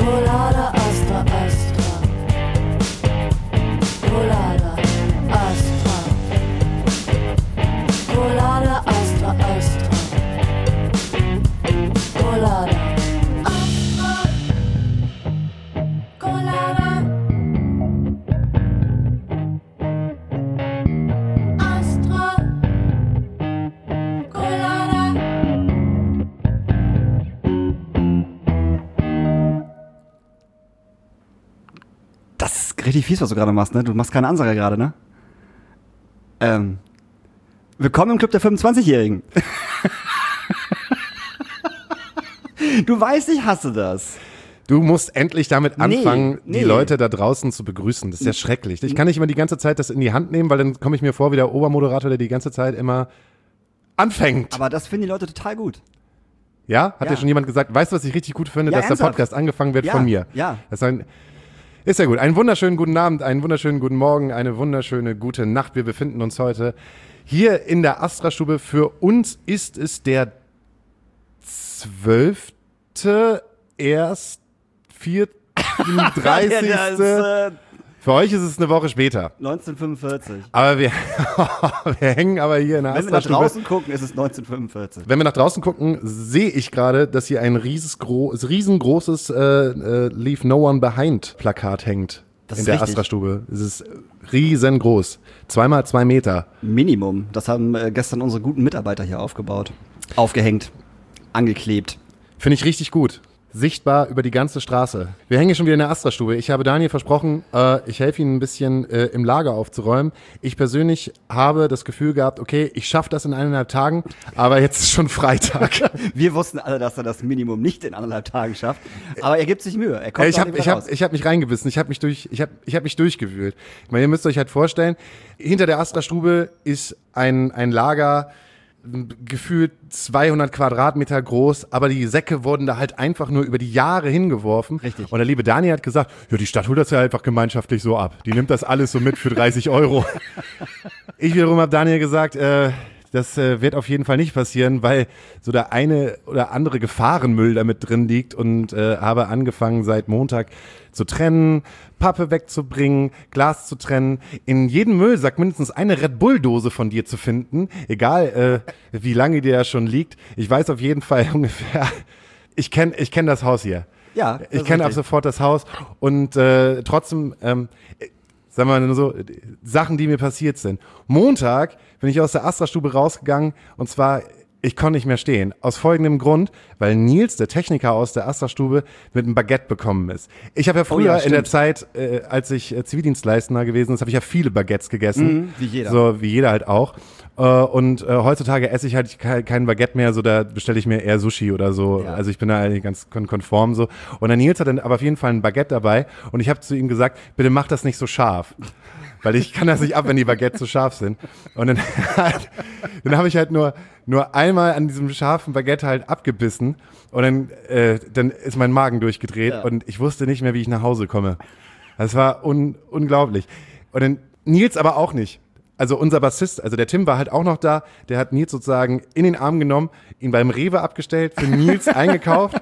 Colada, Astra, Astra. Colada, Astra. Colada, Astra, Astra. Colada, Astra. Colada. Astra. Colada. Das ist richtig fies, was du gerade machst, ne? Du machst keine Ansage gerade, ne? Willkommen im Club der 25-Jährigen. Du weißt, ich hasse das. Du musst endlich damit anfangen, Nee. die Leute da draußen zu begrüßen. Das ist ja schrecklich. Ich kann nicht immer die ganze Zeit das in die Hand nehmen, weil dann komme ich mir vor wie der Obermoderator, der die ganze Zeit immer anfängt. Aber das finden die Leute total gut. Ja? Hat Ja. dir schon jemand gesagt, weißt du, was ich richtig gut finde, Ja, dass ernsthaft? der Podcast angefangen wird Ja, von mir? ja. Ist ja gut. Einen wunderschönen guten Abend, einen wunderschönen guten Morgen, eine wunderschöne gute Nacht. Wir befinden uns heute hier in der Astra-Stube. Für uns ist es der 12. erst 34. Ja, das, Für euch ist es eine Woche später. 1945. Aber wir hängen aber hier in der Wenn wir nach Astra-Stube. draußen gucken, ist es 1945. Wenn wir nach draußen gucken, sehe ich gerade, dass hier ein riesengroßes Leave No One Behind Plakat hängt. Das in ist der richtig. Astra-Stube. Es ist riesengroß. 2x2 Meter. Minimum. Das haben gestern unsere guten Mitarbeiter hier aufgebaut. Aufgehängt. Angeklebt. Finde ich richtig gut. Sichtbar über die ganze Straße. Wir hängen hier schon wieder in der Astra-Stube. Ich habe Daniel versprochen, ich helfe ihm ein bisschen im Lager aufzuräumen. Ich persönlich habe das Gefühl gehabt, okay, ich schaffe das in 1,5 Tagen, aber jetzt ist schon Freitag. Wir wussten alle, dass er das Minimum nicht in 1,5 Tagen schafft. Aber er gibt sich Mühe. Er kommt Ich auch nicht mehr raus. hab mich reingebissen, ich hab mich durchgewühlt. Ich meine, ihr müsst euch halt vorstellen, hinter der Astra-Stube ist ein Lager, gefühlt 200 Quadratmeter groß, aber die Säcke wurden da halt einfach nur über die Jahre hingeworfen. Richtig. Und der liebe Daniel hat gesagt, ja, die Stadt holt das ja einfach gemeinschaftlich so ab. Die nimmt das alles so mit für 30 Euro. Ich wiederum habe Daniel gesagt, das wird auf jeden Fall nicht passieren, weil so der eine oder andere Gefahrenmüll da mit drin liegt und habe angefangen seit Montag zu trennen, Pappe wegzubringen, Glas zu trennen, in jedem Müllsack mindestens eine Red Bull-Dose von dir zu finden, egal wie lange die da schon liegt. Ich weiß auf jeden Fall ungefähr, ich kenn das Haus hier. Ja, das Ich ist kenne ab richtig. sofort das Haus und trotzdem, sagen wir mal nur so, Sachen, die mir passiert sind. Montag bin ich aus der Astra-Stube rausgegangen und zwar, ich konnte nicht mehr stehen. Aus folgendem Grund, weil Nils, der Techniker aus der Astra-Stube, mit einem Baguette bekommen ist. Ich habe ja früher in der stimmt. Zeit, als ich Zivildienstleistender gewesen ist, habe ich ja viele Baguettes gegessen. Wie jeder. So wie jeder halt auch. Und heutzutage esse ich halt kein Baguette mehr, so da bestelle ich mir eher Sushi oder so. Ja. Also ich bin da eigentlich ganz konform so. Und der Nils hat dann aber auf jeden Fall ein Baguette dabei und ich habe zu ihm gesagt, bitte mach das nicht so scharf. Weil ich kann das nicht ab, wenn die Baguettes so scharf sind. Und dann, dann habe ich halt nur einmal an diesem scharfen Baguette halt abgebissen und dann ist mein Magen durchgedreht und ich wusste nicht mehr, wie ich nach Hause komme. Das war unglaublich. Und dann Nils aber auch nicht. Also unser Bassist, also der Tim war halt auch noch da, der hat Nils sozusagen in den Arm genommen, ihn beim Rewe abgestellt, für Nils eingekauft.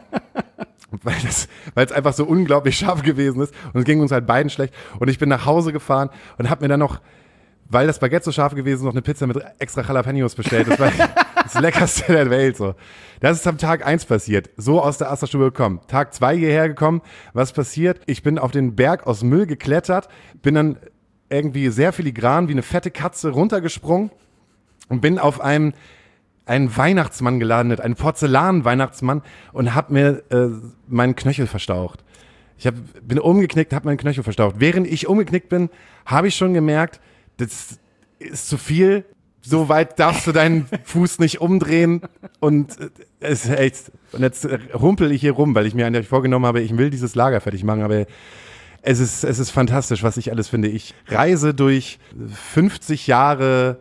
Weil es einfach so unglaublich scharf gewesen ist und es ging uns halt beiden schlecht und ich bin nach Hause gefahren und habe mir dann noch, weil das Baguette so scharf gewesen ist, noch eine Pizza mit extra Jalapenos bestellt. Das war das Leckerste der Welt so. Das ist am Tag 1 passiert, so aus der Astra-Stube gekommen. Tag 2 hierher gekommen, was passiert? Ich bin auf den Berg aus Müll geklettert, bin dann irgendwie sehr filigran wie eine fette Katze runtergesprungen und bin auf einen Weihnachtsmann gelandet, einen Porzellan-Weihnachtsmann und hab mir meinen Knöchel verstaucht. Bin umgeknickt, hab meinen Knöchel verstaucht. Während ich umgeknickt bin, habe ich schon gemerkt, das ist zu viel. So weit darfst du deinen Fuß nicht umdrehen und es ist echt. Und jetzt humpel ich hier rum, weil ich mir eigentlich vorgenommen habe, ich will dieses Lager fertig machen, aber es ist fantastisch, was ich alles finde. Ich reise durch 50 Jahre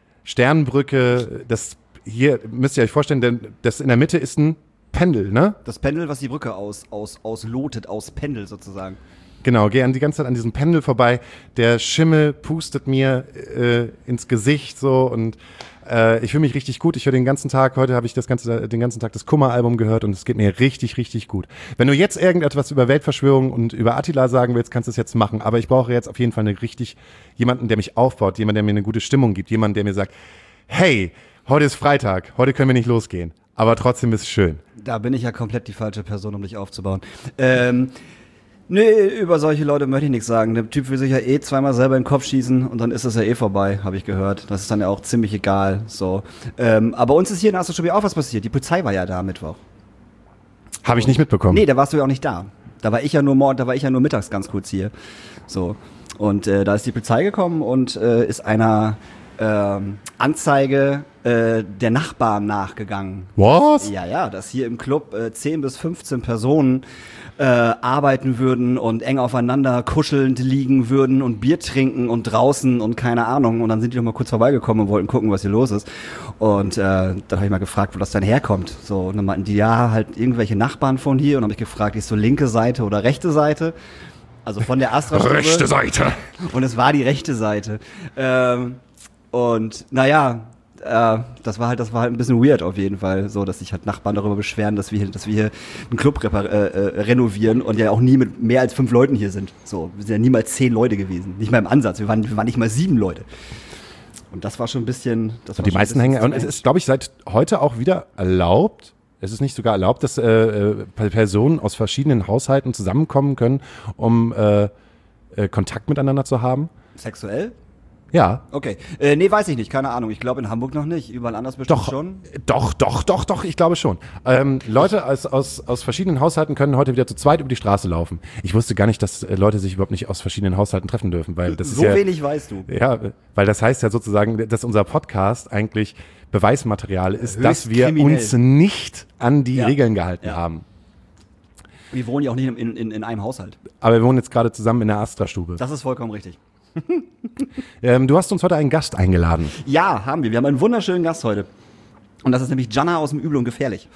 Sternbrücke, hier müsst ihr euch vorstellen, denn das in der Mitte ist ein Pendel, ne? Das Pendel, was die Brücke auslotet, aus Pendel sozusagen. Genau, gehe die ganze Zeit an diesem Pendel vorbei. Der Schimmel pustet mir ins Gesicht so und Ich fühle mich richtig gut. Ich höre den ganzen Tag, heute habe ich den ganzen Tag das Kummer-Album gehört und es geht mir richtig, richtig gut. Wenn du jetzt irgendetwas über Weltverschwörung und über Attila sagen willst, kannst du es jetzt machen. Aber ich brauche jetzt auf jeden Fall jemanden, der mich aufbaut, jemanden, der mir eine gute Stimmung gibt, jemanden, der mir sagt, hey, heute ist Freitag, heute können wir nicht losgehen. Aber trotzdem ist es schön. Da bin ich ja komplett die falsche Person, um dich aufzubauen. Über solche Leute möchte ich nichts sagen. Der Typ will sich ja zweimal selber in den Kopf schießen und dann ist es ja vorbei, habe ich gehört. Das ist dann ja auch ziemlich egal. So. Aber uns ist hier in Astrostudio auch was passiert. Die Polizei war ja da am Mittwoch. Habe ich nicht mitbekommen. Nee, da warst du ja auch nicht da. Da war ich ja nur mittags ganz kurz hier. So. Und da ist die Polizei gekommen und ist einer Anzeige der Nachbarn nachgegangen. Was? Ja, dass hier im Club 10 bis 15 Personen arbeiten würden und eng aufeinander kuschelnd liegen würden und Bier trinken und draußen und keine Ahnung. Und dann sind die noch mal kurz vorbeigekommen und wollten gucken, was hier los ist. Und dann habe ich mal gefragt, wo das dann herkommt. So, und dann meinten die, ja, halt irgendwelche Nachbarn von hier. Und dann habe ich gefragt, ist so linke Seite oder rechte Seite? Also von der Astra-Stube. Rechte Seite. Und es war die rechte Seite. Und naja, das war halt ein bisschen weird auf jeden Fall, so, dass sich halt Nachbarn darüber beschweren, dass wir hier einen Club renovieren und ja auch nie mit mehr als 5 Leuten hier sind. So, wir sind ja niemals 10 Leute gewesen, nicht mal im Ansatz. Wir waren nicht mal 7 Leute. Und das war schon ein bisschen. Und die meisten hängen. Und es ist, glaube ich, seit heute auch wieder erlaubt. Es ist nicht sogar erlaubt, dass Personen aus verschiedenen Haushalten zusammenkommen können, um Kontakt miteinander zu haben. Sexuell? Ja. Okay. Nee, weiß ich nicht, keine Ahnung. Ich glaube in Hamburg noch nicht, überall anders bestimmt schon. Doch, ich glaube schon. Leute aus verschiedenen Haushalten können heute wieder zu zweit über die Straße laufen. Ich wusste gar nicht, dass Leute sich überhaupt nicht aus verschiedenen Haushalten treffen dürfen, weil das so ist ja, wenig weißt du. Ja, weil das heißt ja sozusagen, dass unser Podcast eigentlich Beweismaterial ist, Höchst dass wir kriminell. uns nicht an die Regeln gehalten haben. Wir wohnen ja auch nicht in einem Haushalt. Aber wir wohnen jetzt gerade zusammen in der Astra-Stube. Das ist vollkommen richtig. Du hast uns heute einen Gast eingeladen. Ja, haben wir. Wir haben einen wunderschönen Gast heute. Und das ist nämlich Jana aus dem Übel und Gefährlich.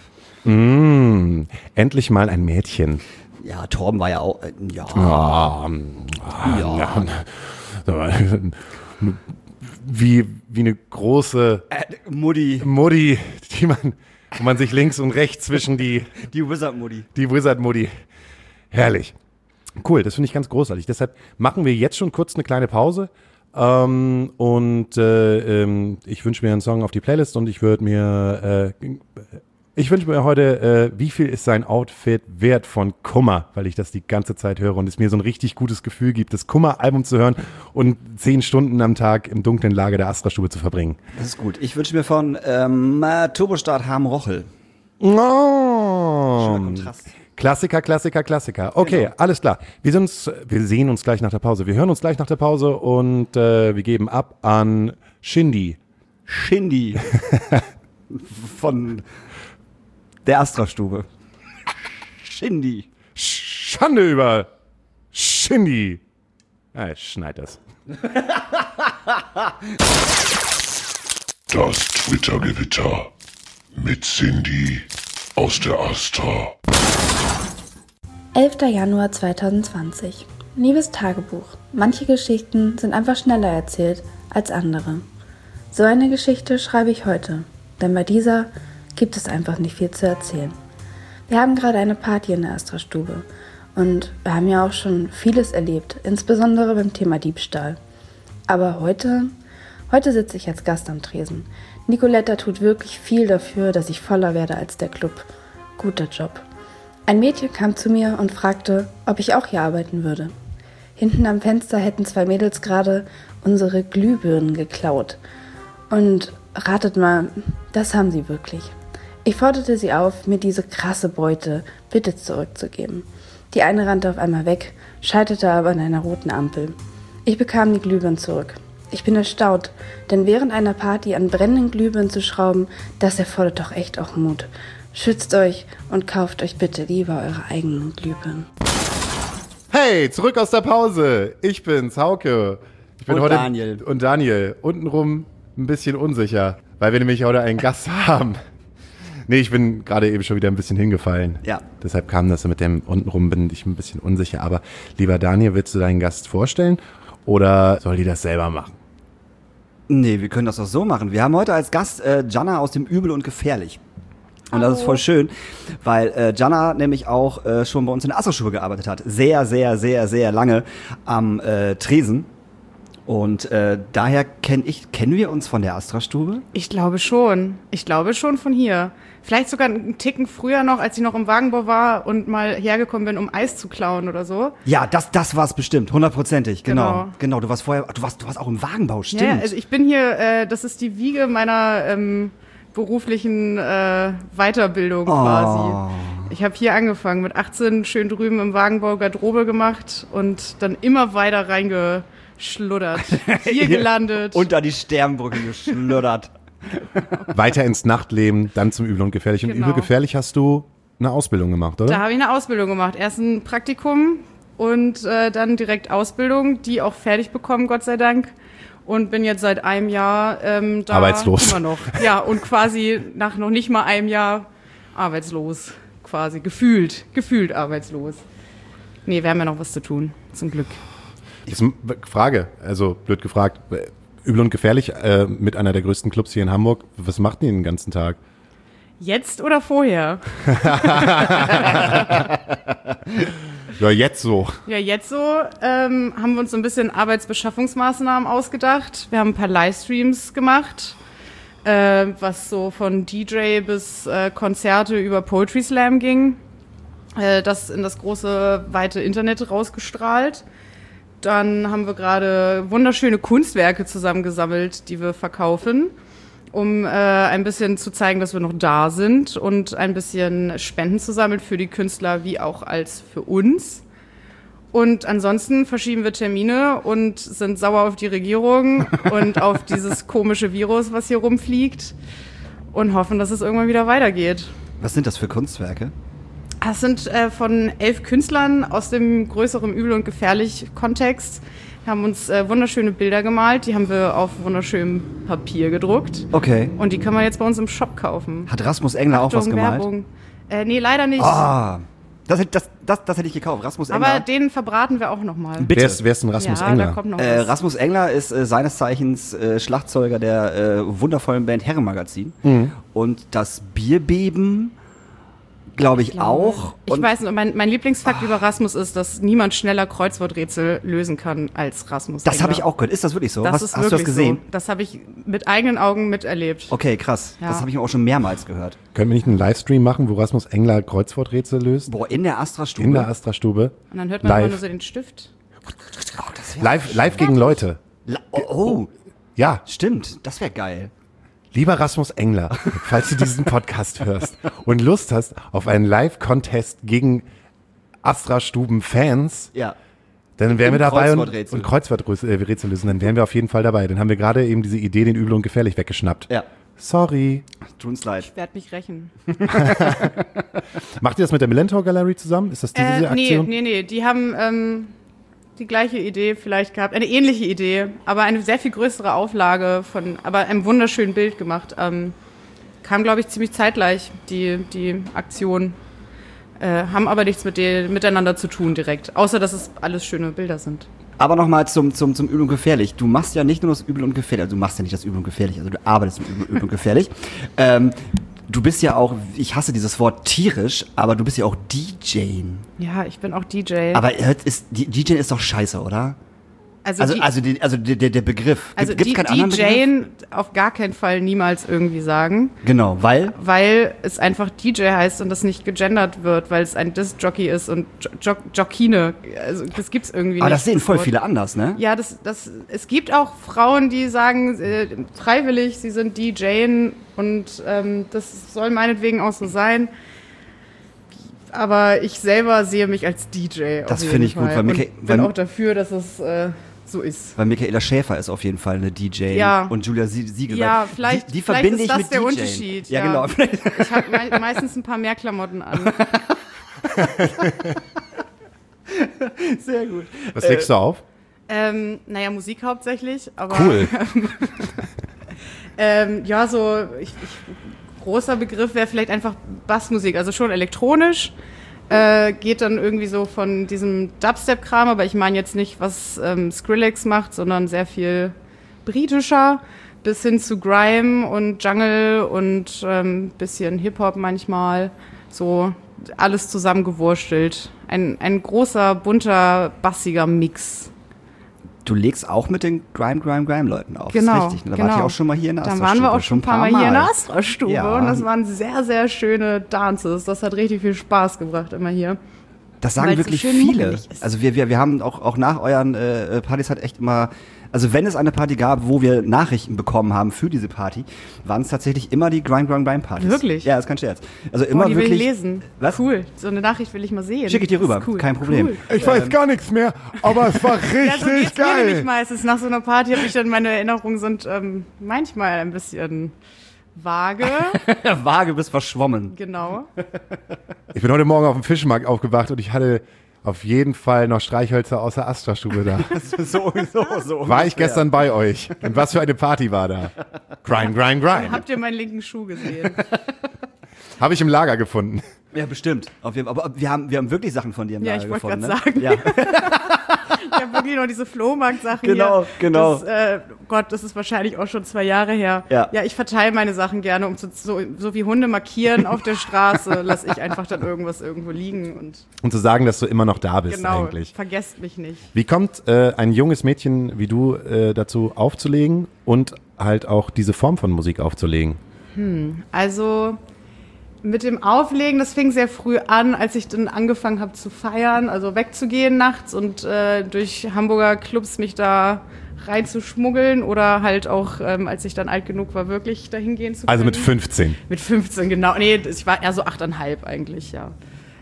Endlich mal ein Mädchen. Ja, Torben war ja auch. Ja. Wie eine große Mutti. Mutti, wo man sich links und rechts zwischen die Wizard-Mutti. Die Wizard-Mutti. Herrlich. Cool, das finde ich ganz großartig. Deshalb machen wir jetzt schon kurz eine kleine Pause. Ich wünsche mir einen Song auf die Playlist und ich wünsche mir heute, wie viel ist sein Outfit wert von Kummer, weil ich das die ganze Zeit höre und es mir so ein richtig gutes Gefühl gibt, das Kummer-Album zu hören und 10 Stunden am Tag im dunklen Lager der Astra-Stube zu verbringen. Das ist gut. Ich wünsche mir von Turbostart Harm Rochel. Oh. Schöner Kontrast. Klassiker. Okay, genau. Alles klar. Wir sehen uns gleich nach der Pause. Wir hören uns gleich nach der Pause und wir geben ab an Shindy. Von der Astra-Stube. Shindy. Schande über Shindy. Ja, ich schneid das. Das Twitter-Gewitter mit Cindy aus der Astra. 11. Januar 2020. Liebes Tagebuch. Manche Geschichten sind einfach schneller erzählt als andere. So eine Geschichte schreibe ich heute, denn bei dieser gibt es einfach nicht viel zu erzählen. Wir haben gerade eine Party in der Astra-Stube und wir haben ja auch schon vieles erlebt, insbesondere beim Thema Diebstahl. Aber heute sitze ich als Gast am Tresen. Nicoletta tut wirklich viel dafür, dass ich voller werde als der Club. Guter Job. Ein Mädchen kam zu mir und fragte, ob ich auch hier arbeiten würde. Hinten am Fenster hätten 2 Mädels gerade unsere Glühbirnen geklaut. Und ratet mal, das haben sie wirklich. Ich forderte sie auf, mir diese krasse Beute bitte zurückzugeben. Die eine rannte auf einmal weg, scheiterte aber an einer roten Ampel. Ich bekam die Glühbirnen zurück. Ich bin erstaunt, denn während einer Party an brennenden Glühbirnen zu schrauben, das erfordert doch echt auch Mut. Schützt euch und kauft euch bitte lieber eure eigenen Glühbirnen. Hey, zurück aus der Pause. Ich bin's, Hauke. Ich bin heute Daniel. Und Daniel. Untenrum ein bisschen unsicher, weil wir nämlich heute einen Gast haben. Nee, ich bin gerade eben schon wieder ein bisschen hingefallen. Ja. Deshalb kam das mit dem untenrum, bin ich ein bisschen unsicher. Aber lieber Daniel, willst du deinen Gast vorstellen oder soll die das selber machen? Nee, wir können das doch so machen. Wir haben heute als Gast Jana aus dem Übel und Gefährlich. Und das ist voll schön, weil Jana nämlich auch schon bei uns in der Astra-Stube gearbeitet hat. Sehr, sehr, sehr, sehr lange am Tresen. Und daher kennen wir uns von der Astra-Stube? Ich glaube schon von hier. Vielleicht sogar einen Ticken früher noch, als ich noch im Wagenbau war und mal hergekommen bin, um Eis zu klauen oder so. Ja, das war's bestimmt, 100%. Genau, du warst auch im Wagenbau, stimmt. Ja, also ich bin hier, das ist die Wiege meiner beruflichen Weiterbildung quasi. Ich habe hier angefangen, mit 18 schön drüben im Wagenbau Garderobe gemacht und dann immer weiter reingeschluddert. Hier gelandet. Unter die Sternbrücke geschluddert. Weiter ins Nachtleben, dann zum Übel und Gefährlich. Und Genau. Übel Gefährlich hast du eine Ausbildung gemacht, oder? Da habe ich eine Ausbildung gemacht. Erst ein Praktikum und dann direkt Ausbildung, die auch fertig bekommen, Gott sei Dank. Und bin jetzt seit einem Jahr da Arbeitslos. immer noch. Ja, und quasi nach noch nicht mal einem Jahr arbeitslos. Quasi gefühlt arbeitslos. Nee, wir haben ja noch was zu tun, zum Glück. Das ist eine Frage, also blöd gefragt. Übel und Gefährlich mit einer der größten Clubs hier in Hamburg. Was macht ihr den ganzen Tag? Jetzt oder vorher? Ja, jetzt so. Ja, jetzt so haben wir uns so ein bisschen Arbeitsbeschaffungsmaßnahmen ausgedacht. Wir haben ein paar Livestreams gemacht, was so von DJ bis Konzerte über Poetry Slam ging. Das in das große, weite Internet rausgestrahlt. Dann haben wir gerade wunderschöne Kunstwerke zusammengesammelt, die wir verkaufen, um ein bisschen zu zeigen, dass wir noch da sind und ein bisschen Spenden zu sammeln für die Künstler wie auch als für uns. Und ansonsten verschieben wir Termine und sind sauer auf die Regierung und auf dieses komische Virus, was hier rumfliegt und hoffen, dass es irgendwann wieder weitergeht. Was sind das für Kunstwerke? Das sind von 11 Künstlern aus dem größeren Übel und Gefährlich Kontext. Wir haben uns wunderschöne Bilder gemalt, die haben wir auf wunderschönem Papier gedruckt. Okay. Und die kann man jetzt bei uns im Shop kaufen. Hat Rasmus Engler auch was Achtung, gemalt? Werbung. Nee, leider nicht. Das hätte ich gekauft. Rasmus Engler. Aber den verbraten wir auch nochmal. Bitte. Wer ist denn Rasmus ja, Engler? da kommt noch was. Rasmus Engler ist seines Zeichens Schlagzeuger der wundervollen Band Herrenmagazin. Und das Bierbeben, glaube ich, auch. Ich Und weiß nicht, mein Lieblingsfakt über Rasmus ist, dass niemand schneller Kreuzworträtsel lösen kann als Rasmus. das habe ich Engler. auch gehört. Ist das wirklich so? Das hast ist du das wirklich gesehen? So. Das habe ich mit eigenen Augen miterlebt. Okay, krass. Ja. Das habe ich auch schon mehrmals gehört. Können wir nicht einen Livestream machen, wo Rasmus Engler Kreuzworträtsel löst? Boah, in der Astra-Stube? In der Astra-Stube. Und dann hört man Live. immer nur so den Stift. Live gegen Leute. Oh, Ja, stimmt. Das wäre geil. lieber Rasmus Engler, falls du diesen Podcast hörst und Lust hast auf einen Live-Contest gegen Astra-Stuben-Fans, Ja. dann wären wir dabei Kreuzworträtsel. und Kreuzworträtsel lösen, dann wären wir auf jeden Fall dabei. Dann haben wir gerade eben diese Idee, den Übel und Gefährlich weggeschnappt. Ja. Sorry. Tut uns leid. Ich werde mich rächen. Macht ihr das mit der Millentor Gallery zusammen? Ist das diese Aktion? Nee. Die haben die gleiche Idee vielleicht gehabt, eine ähnliche Idee, aber eine sehr viel größere Auflage aber einem wunderschönen Bild gemacht. Kam, glaube ich, ziemlich zeitgleich, die Aktion. Haben aber nichts miteinander zu tun direkt, außer dass es alles schöne Bilder sind. Aber nochmal zum Übel und Gefährlich. Du machst ja nicht nur das Übel und Gefährlich, also du machst ja nicht das Übel und Gefährlich, also du arbeitest im Übel und Gefährlich. Du bist ja auch, ich hasse dieses Wort tierisch, aber du bist ja auch DJ. Ja, ich bin auch DJ. Aber DJ ist doch scheiße, oder? Also der Begriff. Also Gibt's keinen anderen Begriff? DJen auf gar keinen Fall niemals irgendwie sagen. Genau, weil? Weil es einfach DJ heißt und das nicht gegendert wird, weil es ein Disc-Jockey ist und Jockine. Also das gibt's irgendwie Aber nicht. das sehen voll Wort. viele anders, ne? Ja, es gibt auch Frauen, die sagen freiwillig, sie sind DJen und das soll meinetwegen auch so sein. Aber ich selber sehe mich als DJ. Das auf finde jeden ich gut, Fall. weil und bin auch dafür, dass es so ist. Weil Michaela Schäfer ist auf jeden Fall eine DJ Ja. und Julia Siegel. Ja, weil vielleicht, die vielleicht verbinde ist ich das mit der DJing. Unterschied. Ja, genau. Ich habe meistens ein paar mehr Klamotten an. Sehr gut. Was legst du auf? Naja, Musik hauptsächlich. Aber, Cool. ja, großer Begriff wäre vielleicht einfach Bassmusik, also schon elektronisch. Geht dann irgendwie so von diesem Dubstep-Kram, aber ich meine jetzt nicht, was Skrillex macht, sondern sehr viel britischer bis hin zu Grime und Jungle und bisschen Hip-Hop manchmal. So alles zusammengewurstelt. Ein großer, bunter, bassiger Mix. Du legst auch mit den Grime-Leuten auf. Genau, Das ist richtig. Da wart ihr auch schon mal hier in der Da Astra-Stube. waren wir auch schon ein paar Mal hier in der Astra-Stube. Ja. Und das waren sehr, sehr schöne Dances. Das hat richtig viel Spaß gebracht immer hier. Das sagen Weil's so wirklich schön viele. muckelig ist. Also wir haben auch nach euren Partys halt echt immer, also wenn es eine Party gab, wo wir Nachrichten bekommen haben für diese Party, waren es tatsächlich immer die Grime-Partys. Wirklich? Ja, das ist kein Scherz. Also immer Die wirklich. will ich lesen. Was? Cool. So eine Nachricht will ich mal sehen. Schicke ich dir Das ist rüber, cool. kein Problem. Cool. Ich weiß gar nichts mehr, aber es war Ja, so richtig geht's mir nämlich geil. meistens. Nach so einer Party habe ich dann, meine Erinnerungen sind manchmal ein bisschen vage. Vage bis verschwommen. Genau. Ich bin heute Morgen auf dem Fischmarkt aufgewacht und ich hatte auf jeden Fall noch Streichhölzer aus der Astra-Stube da. so. War ich gestern bei euch? Und was für eine Party war da? Grime. Habt ihr meinen linken Schuh gesehen? Habe ich im Lager gefunden. Ja, bestimmt. Aber wir haben wirklich Sachen von dir im Ja, Lager ich wollte gefunden. gerade sagen. Ja. Ich habe wirklich noch diese Flohmarkt-Sachen Genau, hier. genau. Das, Gott, das ist wahrscheinlich auch schon 2 Jahre her. Ja. Ich verteile meine Sachen gerne, um so wie Hunde markieren auf der Straße, lasse ich einfach dann irgendwas irgendwo liegen. Und Und zu sagen, dass du immer noch da bist genau, eigentlich. vergesst mich nicht. Wie kommt ein junges Mädchen wie du dazu aufzulegen und halt auch diese Form von Musik aufzulegen? Also mit dem Auflegen, das fing sehr früh an, als ich dann angefangen habe zu feiern, also wegzugehen nachts und durch Hamburger Clubs mich da reinzuschmuggeln oder halt auch, als ich dann alt genug war, wirklich dahin gehen zu können. Also mit 15. Mit 15, genau. Nee, ich war eher so 8,5 eigentlich, ja.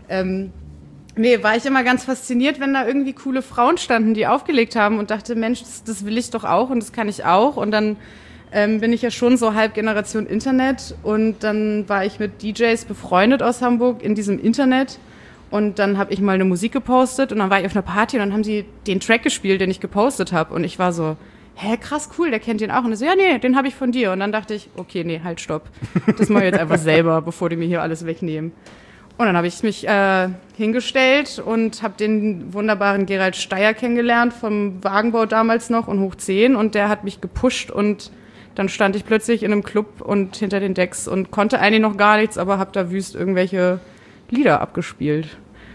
War ich immer ganz fasziniert, wenn da irgendwie coole Frauen standen, die aufgelegt haben und dachte, Mensch, das will ich doch auch und das kann ich auch. Und dann bin ich ja schon so halb Generation Internet und dann war ich mit DJs befreundet aus Hamburg in diesem Internet und dann habe ich mal eine Musik gepostet und dann war ich auf einer Party und dann haben sie den Track gespielt, den ich gepostet habe und ich war so, hä, krass, cool, der kennt den auch und er so, ja, nee, den habe ich von dir und dann dachte ich, okay, nee, halt, stopp, das mache ich jetzt einfach selber, bevor die mir hier alles wegnehmen. Und dann habe ich mich hingestellt und habe den wunderbaren Gerald Steyer kennengelernt, vom Wagenbau damals noch und hoch 10 und der hat mich gepusht und dann stand ich plötzlich in einem Club und hinter den Decks und konnte eigentlich noch gar nichts, aber habe da wüst irgendwelche Lieder abgespielt.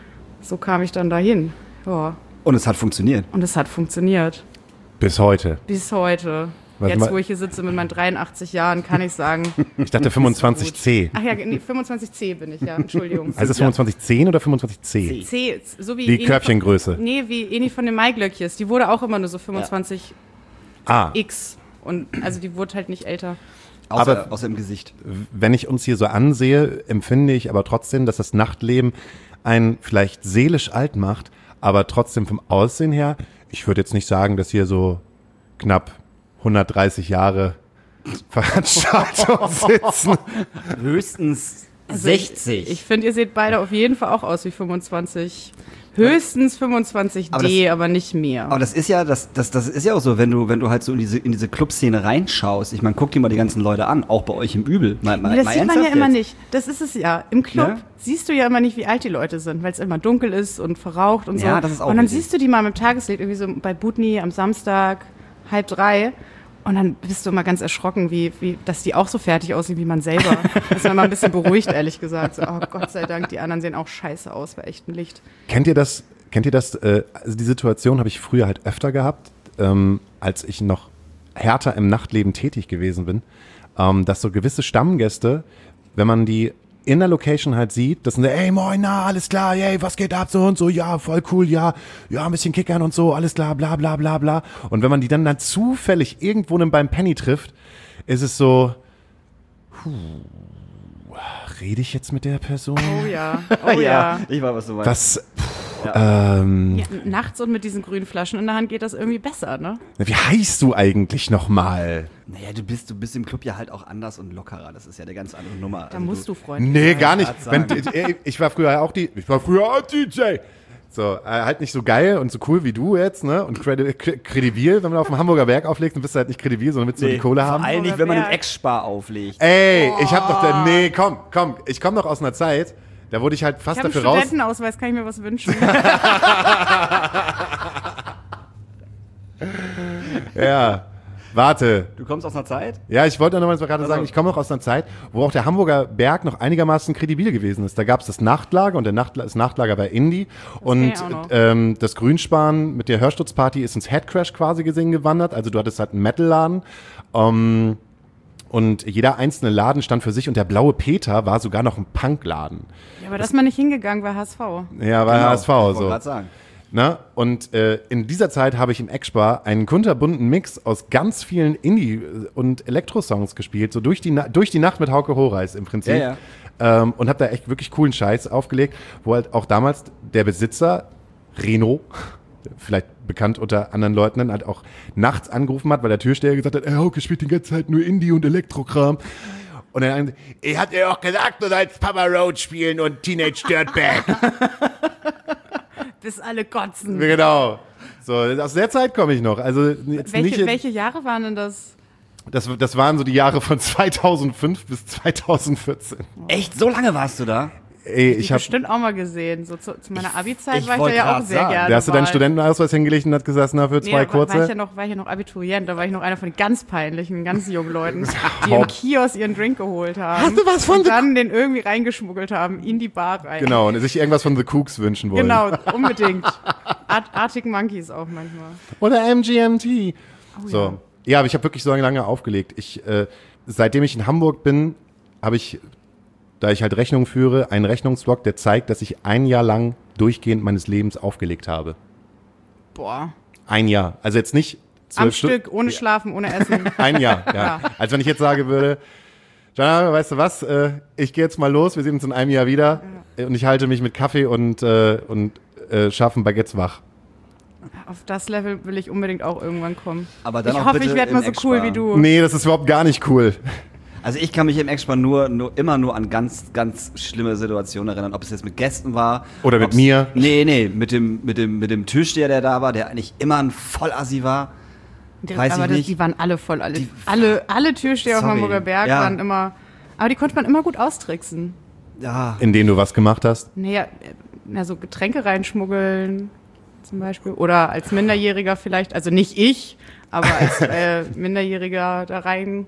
So kam ich dann dahin. Ja. Und es hat funktioniert. Und es hat funktioniert. Bis heute. Bis heute. Was Jetzt, ma- wo ich hier sitze mit meinen 83 Jahren, kann ich sagen. Ich dachte 25C. Ach ja, nee, 25C bin ich, ja. Entschuldigung. Also ist es 2510 oder 25C? C, so wie Die Eni Körbchengröße. Nee, wie Eni von den Maiglöckjes. Die wurde auch immer nur so 25X. Ah, Und also die wurde halt nicht älter. Außer im Gesicht. wenn ich uns hier so ansehe, empfinde ich aber trotzdem, dass das Nachtleben einen vielleicht seelisch alt macht, aber trotzdem vom Aussehen her, ich würde jetzt nicht sagen, dass hier so knapp 130 Jahre Veranstaltung sitzen. Höchstens Also 60. Ich finde, ihr seht beide auf jeden Fall auch aus wie 25. Höchstens 25D, aber nicht mehr. Aber das ist ja, das ist ja auch so, wenn du halt so in diese Clubszene reinschaust. Ich meine, guck dir mal die ganzen Leute an, auch bei euch im Übel. Nee, das sieht man ja immer nicht. Das ist es ja. Im Club Ne? siehst du ja immer nicht, wie alt die Leute sind, weil es immer dunkel ist und verraucht und so. Ja, das ist auch und dann richtig. siehst du die mal mit Tageslicht, irgendwie so bei Butni am Samstag, 2:30. Und dann bist du immer ganz erschrocken, dass die auch so fertig aussehen wie man selber. Das ist man mal ein bisschen beruhigt, ehrlich gesagt. So, oh Gott sei Dank, die anderen sehen auch scheiße aus bei echtem Licht. Kennt ihr das? Also die Situation habe ich früher halt öfter gehabt, als ich noch härter im Nachtleben tätig gewesen bin, dass so gewisse Stammgäste, wenn man die in der Location halt sieht, das sind, ey, moin, na, alles klar, ey, was geht ab, so und so, ja, voll cool, ja, ein bisschen kickern und so, alles klar, bla, bla, bla, bla. Und wenn man die dann zufällig irgendwo beim Penny trifft, ist es so, rede ich jetzt mit der Person? Oh ja, oh ja. Ich weiß, was du meinst. Was, Ja, nachts und mit diesen grünen Flaschen in der Hand geht das irgendwie besser, ne? wie heißt du eigentlich nochmal? Naja, du bist im Club ja halt auch anders und lockerer. Das ist ja eine ganz andere Nummer. Da Also musst du freundlich Nee, sein. gar nicht. Wenn- Ich war früher auch DJ. So, halt nicht so geil und so cool wie du jetzt, ne? Und kredibil, wenn man auf dem Hamburger Berg auflegt, dann bist du halt nicht kredibil, sondern willst du die Kohle haben. Vor allem nicht, wenn man einen Berg. Ex-Spar auflegt. Ey, ich hab doch, nee, komm, ich komm doch aus einer Zeit, da wurde ich halt fast Ich habe einen dafür raus. Studentenausweis, kann ich mir was wünschen? Ja. Warte. Du kommst aus einer Zeit? Ja, ich wollte noch mal gerade sagen, ich komme noch aus einer Zeit, wo auch der Hamburger Berg noch einigermaßen kredibil gewesen ist. Da gab es das Nachtlager und das Nachtlager war Indie. Und kenn ich auch noch. das Grünspan mit der Hörsturzparty ist ins Headcrash quasi gesehen gewandert. Also du hattest halt einen Metalladen. Und jeder einzelne Laden stand für sich und der Blaue Peter war sogar noch ein Punkladen. Ja, aber da ist man nicht hingegangen, war HSV. Ja, war HSV Ich wollte so. gerade sagen. Na? Und in dieser Zeit habe ich im Eckspar einen kunterbunten Mix aus ganz vielen Indie- und Elektro-Songs gespielt, so durch die Nacht mit Hauke Horeis im Prinzip. Ja. Und habe da echt wirklich coolen Scheiß aufgelegt, wo halt auch damals der Besitzer, Reno, vielleicht bekannt unter anderen Leuten, dann halt auch nachts angerufen hat, weil der Türsteher gesagt hat, Hauke spielt die ganze Zeit nur Indie und Elektrokram. Und dann, ich hatte ja auch gesagt, du sollst Papa Roach spielen und Teenage Dirtbag. Bis alle kotzen. Genau. So, aus der Zeit komme ich noch. Also jetzt Welche Jahre waren denn das? Das waren so die Jahre von 2005 bis 2014. Echt? So lange warst du da? Ey, Ich habe bestimmt auch mal gesehen. So zu meiner Abi-Zeit ich war ich da wollte ja auch grad sehr sagen. gerne. da hast du deinen mal. Studentenausweis hingelegt und hat gesagt, na, für zwei Nee, kurze. war ich ja noch Abiturient, da war ich noch einer von den ganz peinlichen, ganz jungen Leuten, die im Kiosk ihren Drink geholt haben. Hast du was von und The dann den irgendwie reingeschmuggelt haben, in die Bar rein. Genau, und sich irgendwas von The Cooks wünschen wollen. Genau, unbedingt. Arctic Monkeys auch manchmal. Oder MGMT. Oh, Ja, aber ich habe wirklich so lange aufgelegt. Seitdem ich in Hamburg bin, habe ich, da ich halt Rechnungen führe, einen Rechnungsblock, der zeigt, dass ich ein Jahr lang durchgehend meines Lebens aufgelegt habe. Boah. Ein Jahr. Also jetzt nicht Am 12 Stunden. Stück, ohne Schlafen, ohne Essen. Ein Jahr, ja. Ja. Als wenn ich jetzt sagen würde, Jana, weißt du was, ich gehe jetzt mal los, wir sehen uns in einem Jahr wieder und ich halte mich mit Kaffee und scharfen Baguettes wach. Auf das Level will ich unbedingt auch irgendwann kommen. Aber dann ich auch hoffe, bitte ich werde im mal so cool Eckspar. wie du. Nee, das ist überhaupt gar nicht cool. Also ich kann mich im Eckspar immer nur an ganz, ganz schlimme Situationen erinnern, ob es jetzt mit Gästen war. Oder mit ob's- mir. Nee, mit dem Türsteher, der da war, der eigentlich immer ein Vollassi war. Weiß ich nicht. Die waren alle voll. Alle Türsteher auf Sorry. Hamburger Berg Ja. waren immer. Aber die konnte man immer gut austricksen. Ja. Indem du was gemacht hast. Naja, so Getränke reinschmuggeln zum Beispiel. Oder als Minderjähriger vielleicht, also nicht ich, aber als Minderjähriger da rein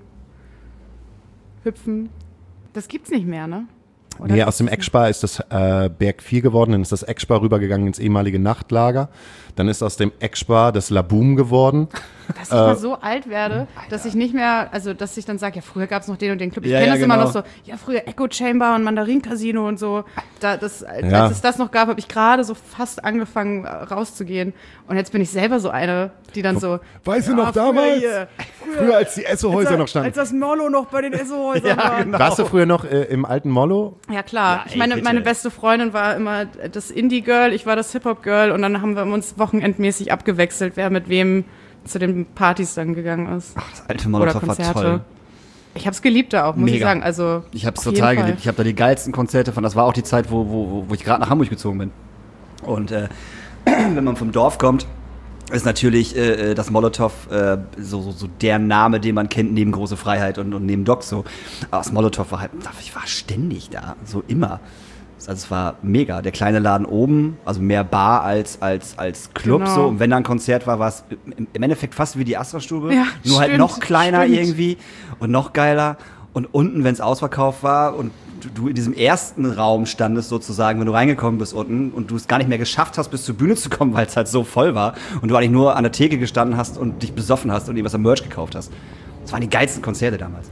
hüpfen. Das gibt's nicht mehr, ne? Oder Nee, aus dem Eckspar ist das Berg 4 geworden, dann ist das Eckspar rübergegangen ins ehemalige Nachtlager. Dann ist aus dem Eckspar das Laboom geworden. Dass ich mal so alt werde, dass ich nicht mehr, also dass ich dann sage, ja, früher gab es noch den und den Club. Ich Ja, kenne ja, das immer genau. noch so, ja, früher Echo Chamber und Mandarin Casino und so. Als Ja. es das noch gab, habe ich gerade so fast angefangen rauszugehen. Und jetzt bin ich selber so eine, die dann so. Weißt du ja, noch damals? Früher, als die Esso-Häuser noch standen. Als das Mollo noch bei den Esso-Häusern war. genau. Warst du früher noch im alten Mollo? Ja, klar. Ja, Ich meine, bitte. meine beste Freundin war immer das Indie-Girl, ich war das Hip-Hop-Girl und dann haben wir uns wochenendmäßig abgewechselt, wer mit wem zu den Partys dann gegangen ist. Das alte Oder Molotow war Konzerte. toll. Ich hab's geliebt da auch, muss ich Mega. sagen. Also, Ich habe es auf total jeden Fall. geliebt. Ich habe da die geilsten Konzerte von. Das war auch die Zeit, wo ich gerade nach Hamburg gezogen bin. Und wenn man vom Dorf kommt, ist natürlich das Molotow so der Name, den man kennt, neben Große Freiheit und neben Doc so. Aber das Molotow war halt, ich war ständig da, so immer. Also es war mega. Der kleine Laden oben, also mehr Bar als Club Genau. so. Und wenn da ein Konzert war, war es im Endeffekt fast wie die Astra-Stube. Ja, nur halt stimmt, noch kleiner stimmt. irgendwie und noch geiler. Und unten, wenn es ausverkauft war und du in diesem ersten Raum standest sozusagen, wenn du reingekommen bist unten und du es gar nicht mehr geschafft hast, bis zur Bühne zu kommen, weil es halt so voll war und du eigentlich nur an der Theke gestanden hast und dich besoffen hast und irgendwas am Merch gekauft hast. Das waren die geilsten Konzerte damals.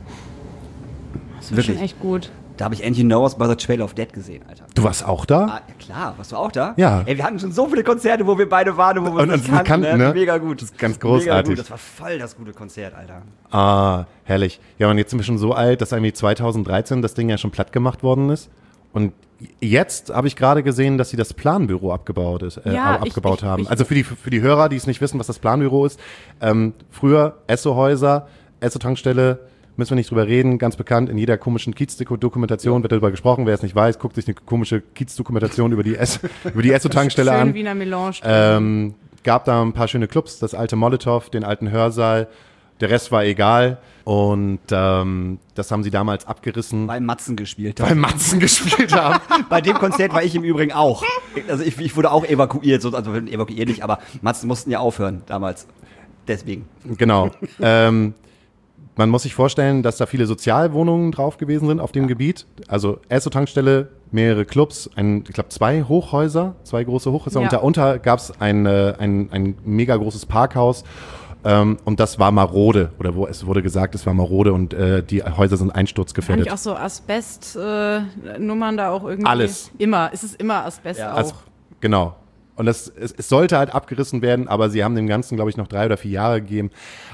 Das war Wirklich. schon echt gut. Da habe ich Angie Knowles bei The Trail of Dead gesehen, Alter. Du warst auch da? Ah, ja klar, warst du auch da? Ja. Ey, wir hatten schon so viele Konzerte, wo wir beide waren und wo wir Und uns uns kannten, ne? Mega gut. Das ist ganz Mega großartig. gut. Das war voll das gute Konzert, Alter. Ah, herrlich. Ja, und jetzt sind wir schon so alt, dass irgendwie 2013 das Ding ja schon platt gemacht worden ist. Und jetzt habe ich gerade gesehen, dass sie das Planbüro abgebaut haben. ich- Also für die Hörer, die es nicht wissen, was das Planbüro ist. Früher Esso-Häuser, Esso-Tankstelle, müssen wir nicht drüber reden, ganz bekannt, in jeder komischen Kiez-Dokumentation wird darüber gesprochen. Wer es nicht weiß, guckt sich eine komische Kiez-Dokumentation über die Esso-Tankstelle Schön an. Wiener Melange. Gab da ein paar schöne Clubs, das alte Molotow, den alten Hörsaal. Der Rest war egal. Und das haben sie damals abgerissen, Weil Matzen gespielt weil hat. Matzen gespielt haben. Bei dem Konzert war ich im Übrigen auch. Also ich wurde auch evakuiert, also evakuiert nicht, aber Matzen mussten ja aufhören damals. Deswegen. Genau. Man muss sich vorstellen, dass da viele Sozialwohnungen drauf gewesen sind auf dem Gebiet. Also Esso-Tankstelle, mehrere Clubs, ich glaube 2 Hochhäuser, 2 große Hochhäuser. Ja. Und darunter gab es ein mega großes Parkhaus. Und das war marode. Oder es wurde gesagt, es war marode und die Häuser sind Kann einsturzgefährdet. ich auch so Asbest-Nummern da auch irgendwie? Alles. Immer. Es ist immer Asbest Ja. auch. Also, genau. Und es sollte halt abgerissen werden, aber sie haben dem Ganzen, glaube ich, noch 3 oder 4 Jahre gegeben.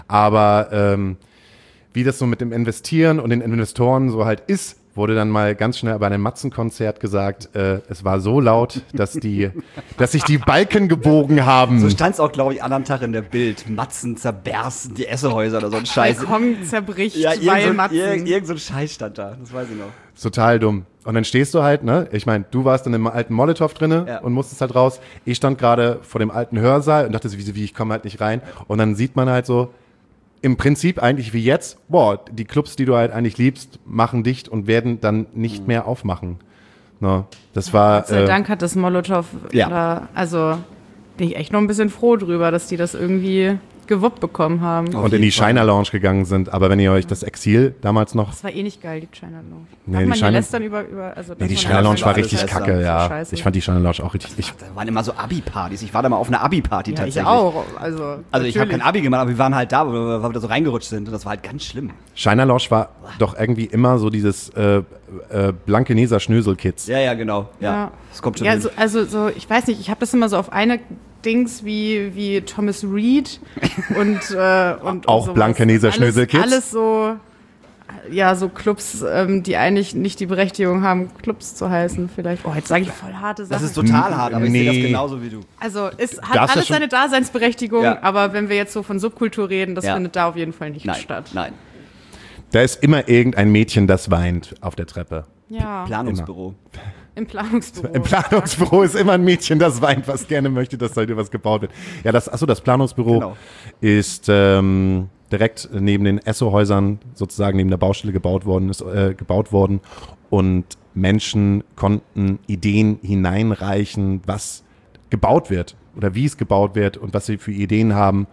Aber wie das so mit dem Investieren und den Investoren so halt ist, wurde dann mal ganz schnell bei einem Matzenkonzert gesagt, es war so laut, dass sich die Balken gebogen haben. So stand es auch, glaube ich, anderen Tag in der Bild. Matzen zerbersten die Essehäuser oder so ein Scheiß. Balkon zerbricht, Ja, weil Matzen. irgend so ein Scheiß stand da. Das weiß ich noch. Total dumm. Und dann stehst du halt, ne? Ich meine, du warst dann im alten Molotow drinne Ja. und musstest halt raus. Ich stand gerade vor dem alten Hörsaal und dachte so, wie ich komme halt nicht rein. Und dann sieht man halt so, im Prinzip eigentlich wie jetzt, die Clubs, die du halt eigentlich liebst, machen dicht und werden dann nicht mehr aufmachen. No, das war. Gott sei Dank hat das Molotow Ja. da, also bin ich echt noch ein bisschen froh drüber, dass die das irgendwie gewuppt bekommen haben. und in die China Lounge gegangen sind. Aber wenn ihr euch das Exil damals noch. Das war eh nicht geil, die China Lounge. Nee, Darf die man hier China- lästern über also Nee, die dass man China da- Lounge war alles richtig scheiße. kacke, So ja. scheiße. Ich fand die China Lounge auch richtig. Da waren immer so Abi-Partys. Ich war da mal auf einer Abi-Party Ja, tatsächlich. ich auch. Also Also ich habe kein natürlich. Abi gemacht, aber wir waren halt da, weil wir da so reingerutscht sind. Und das war halt ganz schlimm. China Lounge war doch irgendwie immer so dieses Blankeneser Schnösel-Kids. Ja, genau. Ja. Ja. Das kommt schon Ja, hin. so, ich weiß nicht, ich habe das immer so auf eine Dings wie Thomas Reed und Auch sowas. Blankeneser Schnösel-Kids? Alles so, ja, so Clubs, die eigentlich nicht die Berechtigung haben, Clubs zu heißen vielleicht. Oh, jetzt sage ich voll harte Sachen. Das ist total hart, aber ich sehe das Nee. genauso wie du. Also es hat Darfst ja alles schon- seine Daseinsberechtigung, Ja. aber wenn wir jetzt so von Subkultur reden, das Ja. findet da auf jeden Fall nicht Nein, statt. nein. Da ist immer irgendein Mädchen, das weint auf der Treppe. Ja, Planungsbüro. im Planungsbüro. Im Planungsbüro ist immer ein Mädchen, das weint, was gerne möchte, dass da was gebaut wird. Ja, das Planungsbüro Genau. ist direkt neben den Esso-Häusern, sozusagen neben der Baustelle gebaut worden. Und Menschen konnten Ideen hineinreichen, was gebaut wird oder wie es gebaut wird und was sie für Ideen haben,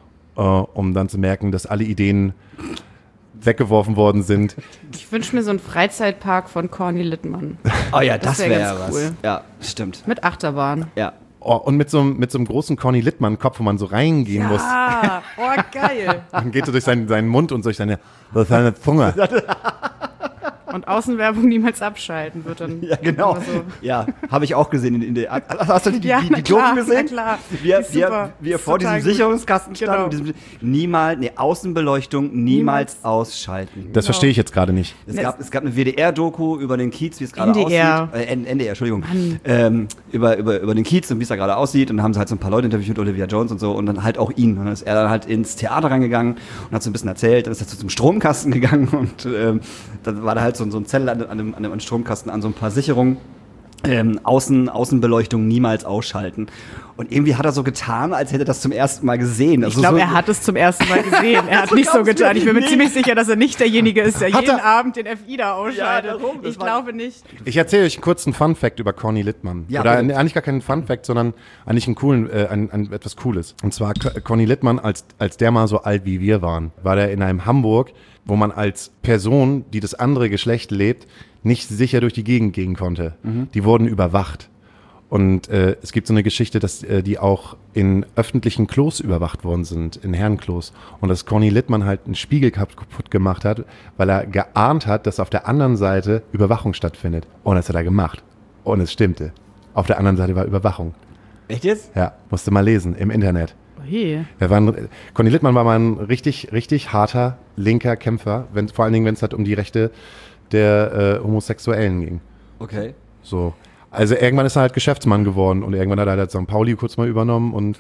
um dann zu merken, dass alle Ideen weggeworfen worden sind. Ich wünsche mir so einen Freizeitpark von Corny Littmann. Oh ja, das wär wäre ganz was. cool. Ja, stimmt. Mit Achterbahn. Ja. Oh, und mit so einem großen Corny Littmann-Kopf, wo man so reingehen muss. Ah, oh geil. Dann geht er durch seinen Mund und durch seine Zunge. Und Außenwerbung niemals abschalten wird dann. Ja, genau. immer So. Ja, habe ich auch gesehen. Hast du die Ja, na Doku klar, gesehen? na klar. Wie er, Die ist wie er, super. wie er Ist vor diesem total gut. Sicherungskasten stand. Genau. Und Außenbeleuchtung niemals ausschalten. Das verstehe ich jetzt gerade nicht. Es gab eine WDR-Doku über den Kiez, wie es gerade NDR. aussieht. NDR, Entschuldigung. Über den Kiez und wie es da gerade aussieht. Und dann haben sie halt so ein paar Leute interviewt, Olivia Jones und so. Und dann halt auch ihn. Und dann ist er dann halt ins Theater reingegangen und hat so ein bisschen erzählt. Dann ist er zum Stromkasten gegangen. Und dann war da halt so ein Zettel an dem Stromkasten an so ein paar Sicherungen. Außenbeleuchtung niemals ausschalten. Und irgendwie hat er so getan, als hätte er das zum ersten Mal gesehen. Ich Also glaube, so, er hat es zum ersten Mal gesehen. Er hat So nicht so kommt's mir- getan. Ich bin mir Nee. ziemlich sicher, dass er nicht derjenige ist, der Hat jeden er- Abend den FI da ausschaltet. Ja, darum, das Ich war- glaube nicht. Ich erzähle euch kurz einen Fun-Fact über Corny Littmann. Ja, Oder bitte. eigentlich gar keinen Fun-Fact, sondern eigentlich etwas Cooles. Und zwar Corny Littmann, als der mal so alt wie wir waren, war der in einem Hamburg, wo man als Person, die das andere Geschlecht lebt, nicht sicher durch die Gegend gehen konnte. Die wurden überwacht. Und es gibt so eine Geschichte, dass die auch in öffentlichen Klos überwacht worden sind, in Herrenklos. Und dass Corny Littmann halt einen Spiegel kaputt gemacht hat, weil er geahnt hat, dass auf der anderen Seite Überwachung stattfindet. Und das hat er gemacht. Und es stimmte. Auf der anderen Seite war Überwachung. echt jetzt? Ja, musste mal lesen im Internet. Oje. Corny Littmann war mal ein richtig, richtig harter linker Kämpfer, vor allen Dingen, wenn es halt um die Rechte der Homosexuellen ging. Okay. So. Also irgendwann ist er halt Geschäftsmann geworden und irgendwann hat er halt St. Pauli kurz mal übernommen und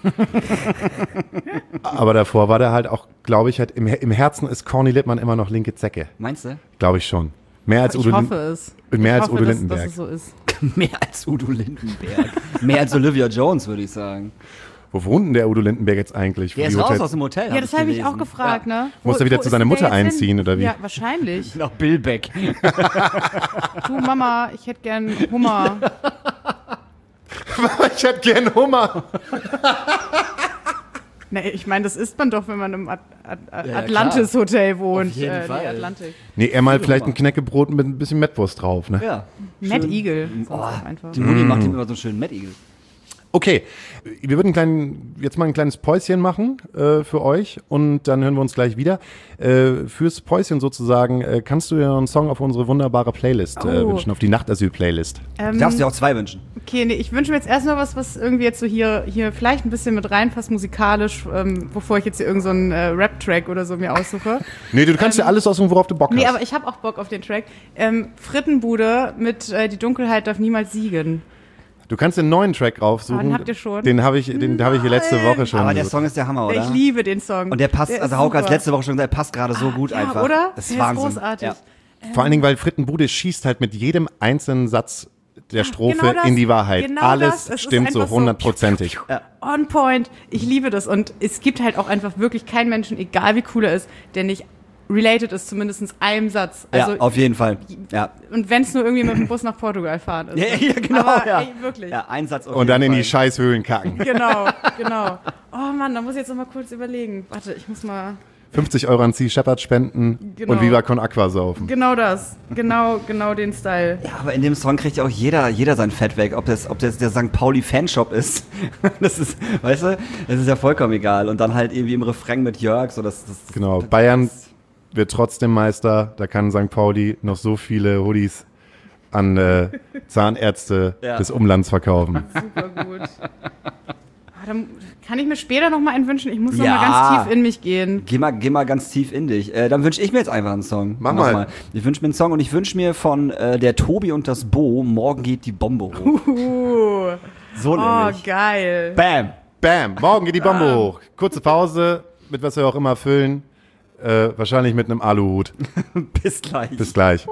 aber davor war der halt auch, glaube ich, halt im Herzen ist Corny Littmann immer noch linke Zecke. Meinst du? Glaube ich schon. Mehr als Ich Udo hoffe es. mehr Ich als hoffe, Udo dass Lindenberg. es so ist. Mehr als Udo Lindenberg. Mehr als Olivia Jones, würde ich sagen. Wo wohnt denn der Udo Lindenberg jetzt eigentlich? Wo Der die ist raus Hotels- aus dem Hotel. Ja, das habe ich auch gelesen. gefragt, ne? Muss er wieder Wo zu ist seiner denn der Mutter jetzt einziehen, oder wie? Ja, wahrscheinlich. Nach Billbeck. Du Mama, ich hätte gern Hummer. Ich hätte gern Hummer. Nee, ich meine, das isst man doch, wenn man im Ja, Atlantis-Hotel wohnt. Auf jeden Fall. Nee, Atlantik. Nee, eher mal vielleicht ein Knäckebrot mit ein bisschen Mettwurst drauf, ne? Ja. Mad Eagle. Oh, Einfach. die Mutti macht ihm immer so einen schönen Mad Eagle. Okay, wir würden jetzt mal ein kleines Päuschen machen für euch und dann hören wir uns gleich wieder. Fürs Päuschen sozusagen kannst du dir einen Song auf unsere wunderbare Playlist wünschen, auf die Nachtasyl-Playlist. Du darfst dir auch 2 wünschen. Okay, nee, ich wünsche mir jetzt erstmal was irgendwie jetzt so hier vielleicht ein bisschen mit reinpasst, musikalisch, bevor ich jetzt hier irgendeinen so Rap-Track oder so mir aussuche. Nee, du kannst dir alles aussuchen, worauf du Bock hast. Nee, aber ich habe auch Bock auf den Track. Frittenbude mit Die Dunkelheit darf niemals siegen. Du kannst den neuen Track raussuchen. Ah, den habt ihr schon? Den habe ich letzte Woche schon. Aber der gesucht. Song ist der Hammer, oder? Ich liebe den Song. Und der passt, ist also Hauke hat super. letzte Woche schon gesagt, der passt gerade so gut ja, einfach. Oder? Das ist Der Wahnsinn. großartig. Ja. Vor allen Dingen, weil Frittenbude schießt halt mit jedem einzelnen Satz der Strophe genau das, in die Wahrheit. genau Alles das. Es ist stimmt so einfach so 100%ig. On point. Ich liebe das. Und es gibt halt auch einfach wirklich keinen Menschen, egal wie cool er ist, der nicht related ist, zumindest einem Satz. Also, Ja, auf jeden Fall. Ja, und wenn es nur irgendwie mit dem Bus nach Portugal fahren ist. ja, genau. Aber, ja. ey, wirklich. Ja, ein Satz auf Und dann in jeden die Scheißhöhlen kacken. Genau. Oh Mann, da muss ich jetzt noch mal kurz überlegen. Warte, ich muss mal... 50 € an Sea Shepherd spenden Genau. und Viva Con Aqua saufen. Genau das. Genau den Style. Ja, aber in dem Song kriegt ja auch jeder sein Fett weg, ob das der St. Pauli Fanshop ist. Das ist, weißt du, das ist ja vollkommen egal. Und dann halt irgendwie im Refrain mit Jörg, so das Genau, Bayern wird trotzdem Meister. Da kann St. Pauli noch so viele Hoodies an Zahnärzte Ja. des Umlands verkaufen. Super gut. Dann kann ich mir später noch mal einen wünschen. Ich muss noch Ja. mal ganz tief in mich gehen. Geh mal ganz tief in dich. Dann wünsche ich mir jetzt einfach einen Song. Mach mal. Nochmal. Ich wünsche mir einen Song und ich wünsche mir von der Tobi und das Bo, Morgen geht die Bombe hoch. So Oh, nämlich. geil. Bam. Bam, morgen geht die Bombe hoch. Kurze Pause, mit was wir auch immer füllen. Wahrscheinlich mit einem Aluhut. Bis gleich. Bis gleich.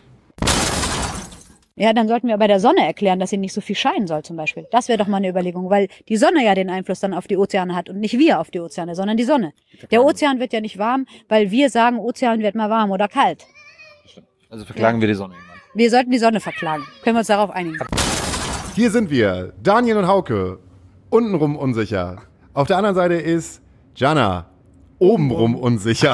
Ja, dann sollten wir bei der Sonne erklären, dass sie nicht so viel scheinen soll zum Beispiel. Das wäre doch mal eine Überlegung, weil die Sonne ja den Einfluss dann auf die Ozeane hat und nicht wir auf die Ozeane, sondern die Sonne. Der Ozean wird ja nicht warm, weil wir sagen, Ozean wird mal warm oder kalt. Also verklagen wir die Sonne irgendwann. Wir sollten die Sonne verklagen. Können wir uns darauf einigen? Hier sind wir, Daniel und Hauke. Untenrum unsicher. Auf der anderen Seite ist Jana. Obenrum unsicher.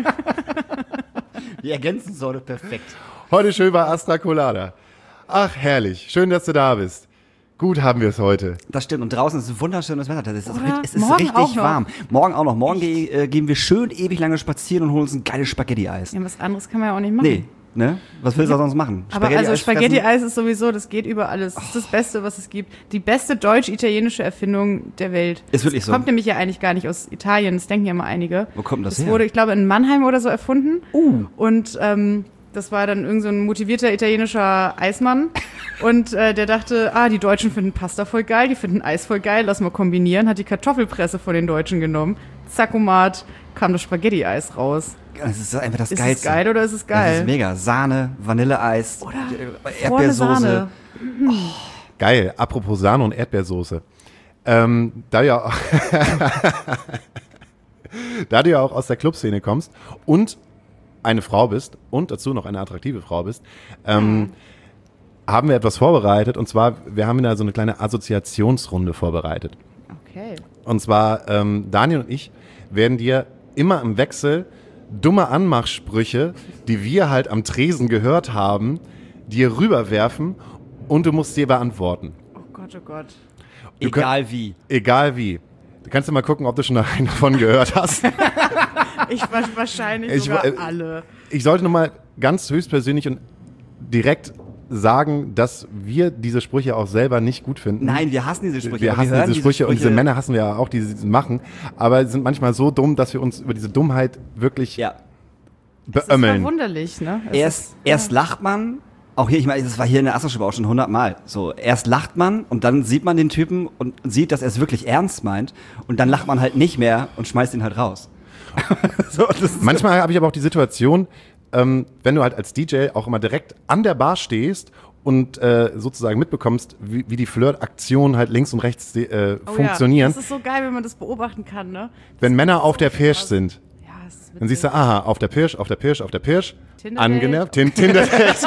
Wir ergänzen so perfekt. Heute schön bei Astra Colada. Ach, herrlich. Schön, dass du da bist. Gut haben wir es heute. Das stimmt. Und draußen ist wunderschönes Wetter. Es ist Oder? es ist Morgen auch richtig noch. warm. Morgen auch noch. Morgen gehen wir schön ewig lange spazieren und holen uns ein geiles Spaghetti-Eis. Ja, was anderes kann man ja auch nicht machen. Nee, ne? Was willst du sonst machen? Aber also fressen? Spaghetti-Eis ist sowieso, das geht über alles. Das ist das Beste, was es gibt. Die beste deutsch-italienische Erfindung der Welt. Ist wirklich das so. kommt nämlich ja eigentlich gar nicht aus Italien, das denken ja mal einige. Wo kommt das Das her? wurde, ich glaube, in Mannheim oder so erfunden. Und das war dann irgend so ein motivierter italienischer Eismann. Und der dachte, die Deutschen finden Pasta voll geil, die finden Eis voll geil, lass mal kombinieren. Hat die Kartoffelpresse von den Deutschen genommen. Zackomat, kam das Spaghetti-Eis raus. Das ist einfach das Ist Geilste. es geil oder ist es Das geil? ist mega. Sahne, Vanilleeis, Vorne Erdbeersoße. Sahne. Geil. Apropos Sahne und Erdbeersoße. Da du ja auch aus der Clubszene kommst und eine Frau bist und dazu noch eine attraktive Frau bist, haben wir etwas vorbereitet. Und zwar, wir haben da so eine kleine Assoziationsrunde vorbereitet. Okay. Und zwar, Daniel und ich werden dir immer im Wechsel dumme Anmachsprüche, die wir halt am Tresen gehört haben, dir rüberwerfen und du musst sie beantworten. Oh Gott, oh Gott. Du Egal wie. Egal wie. Du kannst ja mal gucken, ob du schon einen davon gehört hast. Wahrscheinlich Ich sogar wa- alle. Ich sollte nochmal ganz höchstpersönlich und direkt sagen, dass wir diese Sprüche auch selber nicht gut finden. Nein, wir hassen diese Sprüche. Wir aber hassen hören diese Sprüche und diese Männer hassen wir ja auch, die sie machen. Aber sie sind manchmal so dumm, dass wir uns über diese Dummheit wirklich Ja. Das ist beömmeln. verwunderlich, ne? Es Erst lacht man, auch hier, ich meine, das war hier in der Astroschule auch schon 100 Mal. So, erst lacht man und dann sieht man den Typen und sieht, dass er es wirklich ernst meint und dann lacht man halt nicht mehr und schmeißt ihn halt raus. So, das ist Manchmal habe ich aber auch die Situation, wenn du halt als DJ auch immer direkt an der Bar stehst und sozusagen mitbekommst, wie die Flirtaktionen halt links und rechts funktionieren. Ja, das ist so geil, wenn man das beobachten kann, ne? Wenn Männer auf der Pirsch sind, Ja, das ist dann siehst du, aha, auf der Pirsch, auf der Pirsch, auf der Pirsch, Tinder-Date. angenervt, Tinder-Date.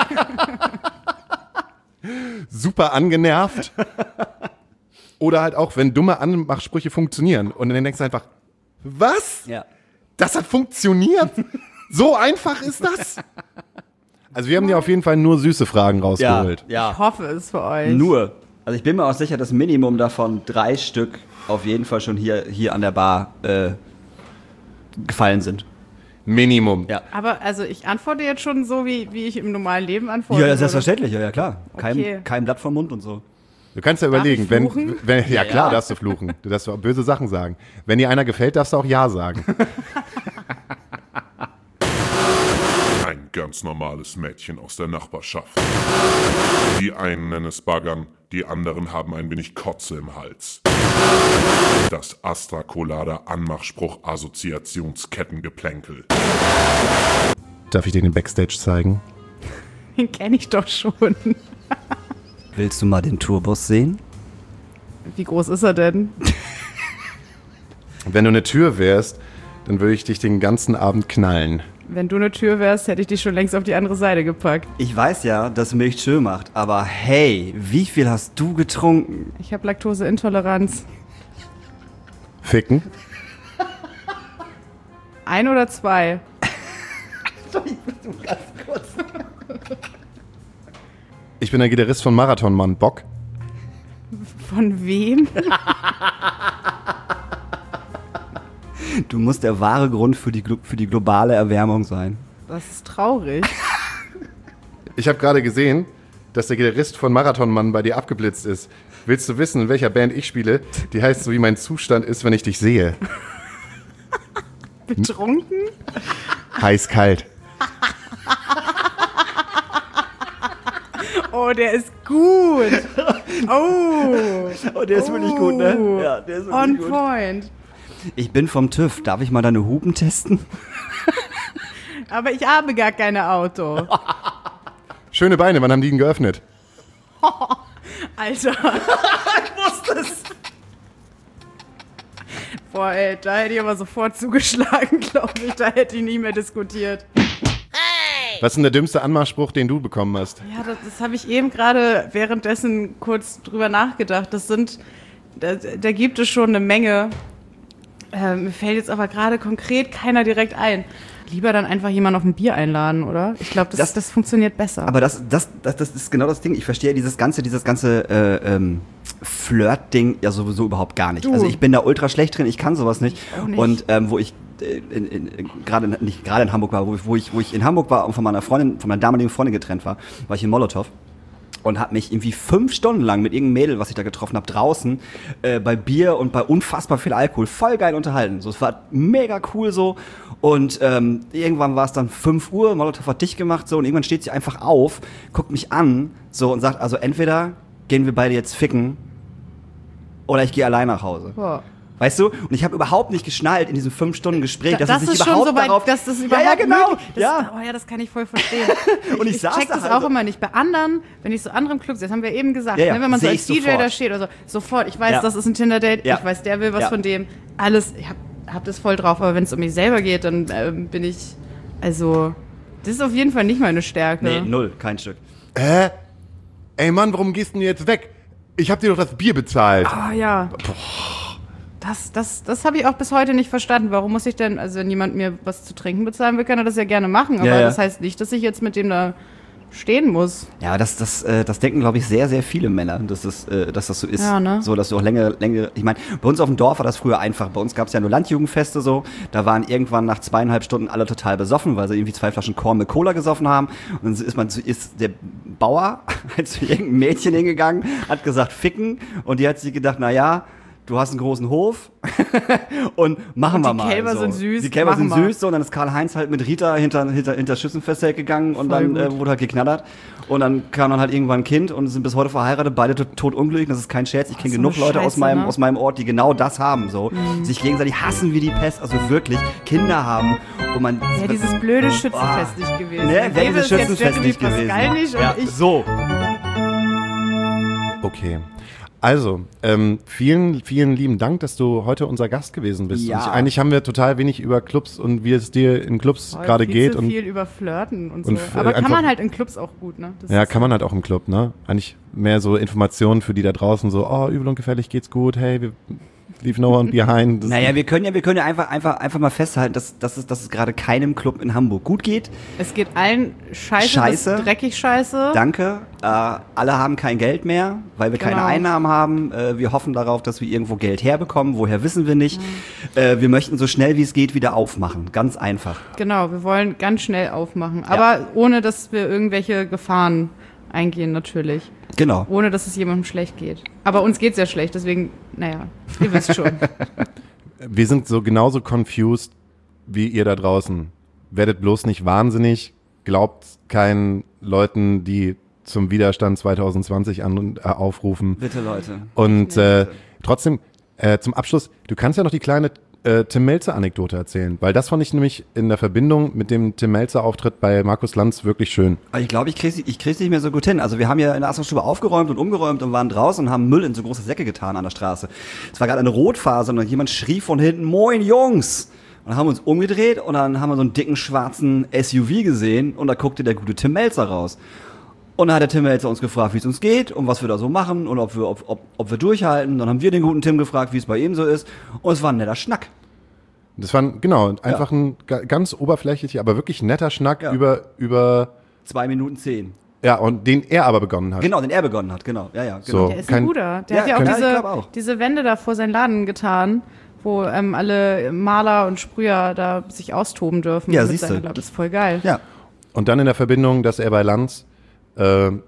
Super angenervt. Oder halt auch, wenn dumme Anmachsprüche funktionieren und dann denkst du einfach, Was? Ja. Das hat funktioniert? So einfach ist das? Also wir haben dir auf jeden Fall nur süße Fragen rausgeholt. Ja. Ich hoffe es für euch. Nur. Also ich bin mir auch sicher, das Minimum davon 3 Stück auf jeden Fall schon hier an der Bar gefallen sind. Minimum. Ja. Aber also ich antworte jetzt schon so, wie ich im normalen Leben antworte. Ja, selbstverständlich, ja klar. Okay. Kein Blatt vom Mund und so. Du kannst ja überlegen, ich fluchen? ja klar, darfst du fluchen. Du darfst auch böse Sachen sagen. Wenn dir einer gefällt, darfst du auch Ja sagen. Ein ganz normales Mädchen aus der Nachbarschaft. Die einen nennen es Baggern, die anderen haben ein wenig Kotze im Hals. Das Astra Colada Anmachspruch Assoziationskettengeplänkel. Darf ich dir den Backstage zeigen? Den kenne ich doch schon. Willst du mal den Tourbus sehen? Wie groß ist er denn? Wenn du eine Tür wärst, dann würde ich dich den ganzen Abend knallen. Wenn du eine Tür wärst, hätte ich dich schon längst auf die andere Seite gepackt. Ich weiß ja, dass Milch schön macht, aber hey, wie viel hast du getrunken? Ich habe Laktoseintoleranz. Ficken? 1 oder 2? Ich bin der Gitarrist von Marathonmann. Bock? Von wem? Du musst der wahre Grund für die globale Erwärmung sein. Das ist traurig. Ich habe gerade gesehen, dass der Gitarrist von Marathonmann bei dir abgeblitzt ist. Willst du wissen, in welcher Band ich spiele? Die heißt so, wie mein Zustand ist, wenn ich dich sehe. Betrunken? Heiß-kalt. Oh, der ist gut. Oh. Oh, der ist wirklich gut, ne? Ja, der ist wirklich On gut. point. Ich bin vom TÜV. Darf ich mal deine Hupen testen? Aber ich habe gar kein Auto. Schöne Beine, wann haben die ihn geöffnet? Alter. Ich wusste es. Boah, ey, da hätte ich aber sofort zugeschlagen, glaube ich. Da hätte ich nie mehr diskutiert. Was ist denn der dümmste Anmachspruch, den du bekommen hast? Ja, das habe ich eben gerade währenddessen kurz drüber nachgedacht. Da gibt es schon eine Menge. Mir fällt jetzt aber gerade konkret keiner direkt ein. Lieber dann einfach jemanden auf ein Bier einladen, oder? Ich glaube, das funktioniert besser. Aber das ist genau das Ding. Ich verstehe dieses ganze Flirt-Ding ja sowieso überhaupt gar nicht. Du. Also ich bin da ultra schlecht drin, ich kann sowas nicht. Ich auch nicht. Und wo ich gerade in Hamburg war, wo ich in Hamburg war und von meiner damaligen Freundin getrennt war ich in Molotow. Und habe mich irgendwie 5 Stunden lang mit irgendeinem Mädel, was ich da getroffen habe, draußen bei Bier und bei unfassbar viel Alkohol voll geil unterhalten. So, es war mega cool so. Und irgendwann war es dann 5 Uhr, Molotow hat dicht gemacht so und irgendwann steht sie einfach auf, guckt mich an so und sagt, also entweder gehen wir beide jetzt ficken oder ich gehe allein nach Hause. Boah. Weißt du? Und ich habe überhaupt nicht geschnallt in diesem 5 Stunden Gespräch, dass das es sich ist schon überhaupt so weit, darauf... dass das überhaupt ja, genau. möglich ist. Ja. Oh ja, das kann ich voll verstehen. Und ich saß check da das halt auch so. immer nicht. Bei anderen, wenn ich so anderen Clubs, das haben wir eben gesagt, Ja, ja, ne, wenn man so seh als ich DJ sofort. da steht oder so, sofort, ich weiß, Ja. das ist ein Tinder-Date, Ja. ich weiß, der will was Ja. von dem, alles, ich hab das voll drauf, aber wenn es um mich selber geht, dann bin ich, also, das ist auf jeden Fall nicht meine Stärke. Nee, 0, kein Stück. Ey Mann, warum gehst du denn jetzt weg? Ich hab dir doch das Bier bezahlt. Ah ja. Das habe ich auch bis heute nicht verstanden. Warum muss ich denn, also wenn jemand mir was zu trinken bezahlen will, kann er das ja gerne machen. Aber Ja, ja. das heißt nicht, dass ich jetzt mit dem da stehen muss. Ja, das denken, glaube ich, sehr, sehr viele Männer, dass das so ist. Ja, ne? So, dass du auch länger, ich meine, bei uns auf dem Dorf war das früher einfach. Bei uns gab es ja nur Landjugendfeste so. Da waren irgendwann nach 2,5 Stunden alle total besoffen, weil sie irgendwie 2 Flaschen Korn mit Cola gesoffen haben. Und dann ist der Bauer halt zu irgendeinem Mädchen hingegangen, hat gesagt, ficken. Und die hat sich gedacht, na ja, du hast einen großen Hof und machen wir mal. Die Kälber so. sind süß, Die Kälber sind machen wir. süß, so, und dann ist Karl-Heinz halt mit Rita hinter Schützenfest gegangen und Voll dann gut. wurde halt geknattert. Und dann kam dann halt irgendwann ein Kind und sind bis heute verheiratet, beide totunglücklich. Das ist kein Scherz. Ich kenne so genug eine Leute Scheiße, aus meinem Ort, die genau das haben. So. Sich gegenseitig hassen wie die Pest, also wirklich Kinder haben. Und man, Ja, dieses blöde Schützenfest nicht gewesen. ne, wäre Rewe dieses ist jetzt Schützenfest Jeremy nicht gewesen. Pascal nicht und Ja, ich so. Okay. Also, vielen, vielen lieben Dank, dass du heute unser Gast gewesen bist. Ja. Und eigentlich haben wir total wenig über Clubs und wie es dir in Clubs gerade geht. Viel zu Und viel über Flirten und so. und Aber kann einfach- man halt in Clubs auch gut, ne? Das ja, ist- kann man halt auch im Club, ne? Eigentlich mehr so Informationen für die da draußen, so, oh, übel und gefährlich geht's gut, hey, wir Leave no one behind. Naja, wir können ja einfach mal festhalten, dass es gerade keinem Club in Hamburg gut geht. Es geht allen scheiße. Bis dreckig scheiße. Danke. Alle haben kein Geld mehr, weil wir keine Einnahmen haben. Wir hoffen darauf, dass wir irgendwo Geld herbekommen. Woher wissen wir nicht. Wir möchten so schnell wie es geht wieder aufmachen. Ganz einfach. Genau, wir wollen ganz schnell aufmachen. Aber ohne, dass wir irgendwelche Gefahren eingehen natürlich. Genau. Ohne, dass es jemandem schlecht geht. Aber uns geht's ja schlecht, deswegen, naja, ihr wisst schon. Wir sind so genauso confused wie ihr da draußen. Werdet bloß nicht wahnsinnig. Glaubt keinen Leuten, die zum Widerstand 2020 aufrufen. Bitte, Leute. Und trotzdem, zum Abschluss, du kannst ja noch die kleine Tim Melzer-Anekdote erzählen, weil das fand ich nämlich in der Verbindung mit dem Tim Melzer-Auftritt bei Markus Lanz wirklich schön. Ich glaube, ich krieg's nicht mehr so gut hin. Also wir haben ja in der Astra-Stube aufgeräumt und umgeräumt und waren draußen und haben Müll in so große Säcke getan an der Straße. Es war gerade eine Rotphase und jemand schrie von hinten, Moin Jungs! Und dann haben wir uns umgedreht und dann haben wir so einen dicken schwarzen SUV gesehen und da guckte der gute Tim Melzer raus. Und dann hat der Tim Melzer uns gefragt, wie es uns geht und was wir da so machen und ob wir durchhalten. Dann haben wir den guten Tim gefragt, wie es bei ihm so ist. Und es war ein netter Schnack. Das war, einfach ein ganz oberflächlicher, aber wirklich netter Schnack über 2 Minuten 10. Ja, und den er aber begonnen hat. Genau, den er begonnen hat, genau. Ja, genau. So, der ist ein guter. Der hat ja auch diese Wände da vor seinen Laden getan, wo alle Maler und Sprüher da sich austoben dürfen. Ja, siehst du. Das ist voll geil. Ja. Und dann in der Verbindung, dass er bei Lanz im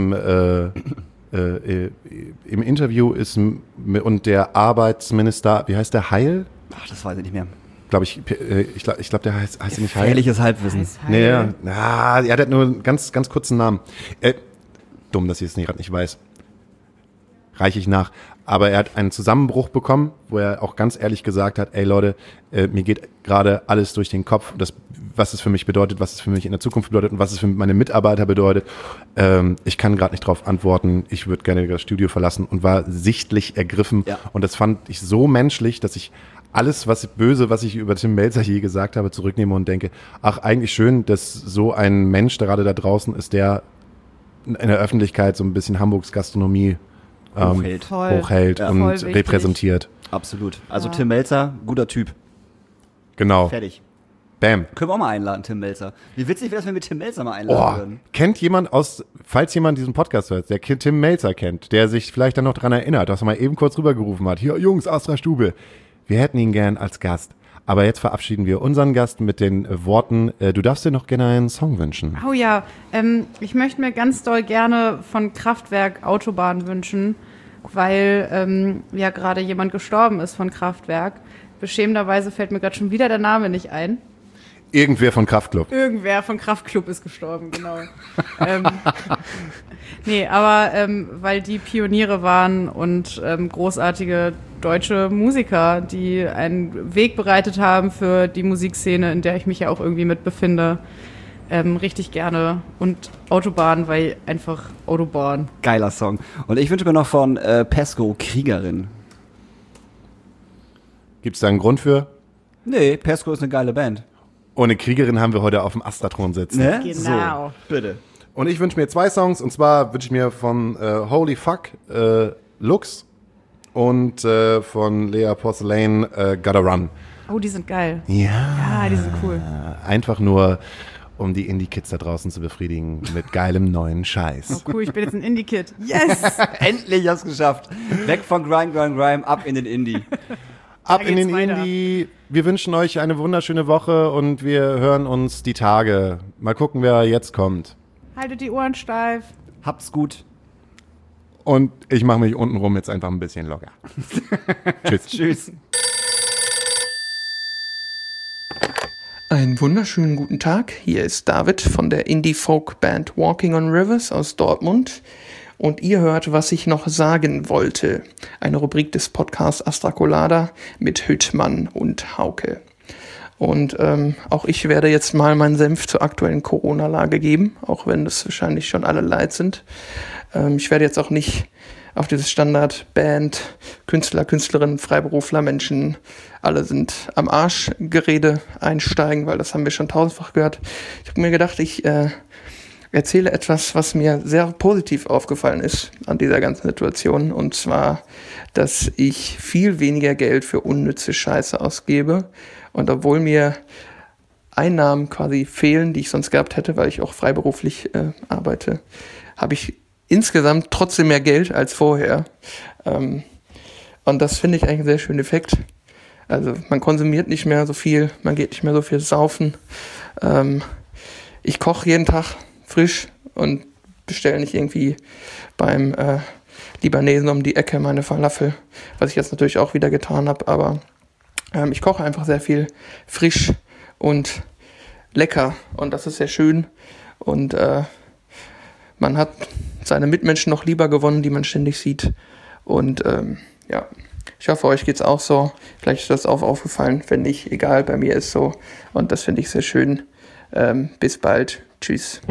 Interview ist und der Arbeitsminister, wie heißt der, Heil? Ach, das weiß ich nicht mehr. Glaube ich glaube, der heißt nicht Heil. Gefährliches Halbwissen. Nee, er hat nur einen ganz, ganz kurzen Namen. Dumm, dass ich es gerade nicht weiß. Reiche ich nach. Aber er hat einen Zusammenbruch bekommen, wo er auch ganz ehrlich gesagt hat, ey Leute, mir geht gerade alles durch den Kopf, was es für mich bedeutet, was es für mich in der Zukunft bedeutet und was es für meine Mitarbeiter bedeutet. Ich kann gerade nicht darauf antworten, ich würde gerne das Studio verlassen und war sichtlich ergriffen. Ja. Und das fand ich so menschlich, dass ich alles, was ich über Tim Melzer je gesagt habe, zurücknehme und denke, ach, eigentlich schön, dass so ein Mensch gerade da draußen ist, der in der Öffentlichkeit so ein bisschen Hamburgs Gastronomie hochhält und repräsentiert. Absolut. Also Tim Melzer, guter Typ. Genau. Fertig. Bam. Können wir auch mal einladen, Tim Melzer. Wie witzig wäre das, wenn wir Tim Melzer mal einladen würden. Kennt jemand falls jemand diesen Podcast hört, der Tim Melzer kennt, der sich vielleicht dann noch daran erinnert, dass er mal eben kurz rübergerufen hat, hier Jungs, Astra-Stube, wir hätten ihn gern als Gast. Aber jetzt verabschieden wir unseren Gast mit den Worten, du darfst dir noch gerne einen Song wünschen. Oh ja, ich möchte mir ganz doll gerne von Kraftwerk Autobahn wünschen, weil ja gerade jemand gestorben ist von Kraftwerk. Beschämenderweise fällt mir gerade schon wieder der Name nicht ein. Irgendwer von Kraftklub. Irgendwer von Kraftklub ist gestorben, genau. Nee, aber weil die Pioniere waren und großartige deutsche Musiker, die einen Weg bereitet haben für die Musikszene, in der ich mich ja auch irgendwie mit befinde. Richtig gerne. Und Autobahn, weil einfach Autobahn. Geiler Song. Und ich wünsche mir noch von Pesco Kriegerin. Gibt's da einen Grund für? Nee, Pesco ist eine geile Band. Und eine Kriegerin haben wir heute auf dem Astatron sitzen. Ne? Genau. So, bitte. Und ich wünsche mir 2 Songs. Und zwar wünsche ich mir von Holy Fuck Lux und von Lea Porcelain Gotta Run. Oh, die sind geil. Ja, die sind cool. Einfach nur, um die Indie-Kids da draußen zu befriedigen mit geilem neuen Scheiß. Oh cool, ich bin jetzt ein Indie-Kid. Yes! Endlich hast du es geschafft. Weg von Grime, ab in den Indie. Ab in den Indie. Wir wünschen euch eine wunderschöne Woche und wir hören uns die Tage. Mal gucken, wer jetzt kommt. Haltet die Ohren steif. Habt's gut. Und ich mache mich untenrum jetzt einfach ein bisschen locker. Tschüss. Tschüss. Einen wunderschönen guten Tag. Hier ist David von der Indie-Folk-Band Walking on Rivers aus Dortmund. Und ihr hört, was ich noch sagen wollte. Eine Rubrik des Podcasts Astra Colada mit Hüttmann und Hauke. Und auch ich werde jetzt mal meinen Senf zur aktuellen Corona-Lage geben, auch wenn das wahrscheinlich schon alle leid sind. Ich werde jetzt auch nicht auf dieses Standard-Band, Künstler, Künstlerinnen, Freiberufler, Menschen, alle sind am Arsch Gerede einsteigen, weil das haben wir schon tausendfach gehört. Ich habe mir gedacht, ich erzähle etwas, was mir sehr positiv aufgefallen ist an dieser ganzen Situation. Und zwar, dass ich viel weniger Geld für unnütze Scheiße ausgebe. Und obwohl mir Einnahmen quasi fehlen, die ich sonst gehabt hätte, weil ich auch freiberuflich arbeite, habe ich insgesamt trotzdem mehr Geld als vorher. Und das finde ich eigentlich ein sehr schöner Effekt. Also man konsumiert nicht mehr so viel, man geht nicht mehr so viel saufen. Ich koche jeden Tag frisch und bestelle nicht irgendwie beim Libanesen um die Ecke meine Falafel, was ich jetzt natürlich auch wieder getan habe, aber ich koche einfach sehr viel frisch und lecker und das ist sehr schön und man hat seine Mitmenschen noch lieber gewonnen, die man ständig sieht und ja, ich hoffe, euch geht's auch so, vielleicht ist das auch aufgefallen, wenn nicht, egal, bei mir ist so und das finde ich sehr schön. Bis bald, tschüss.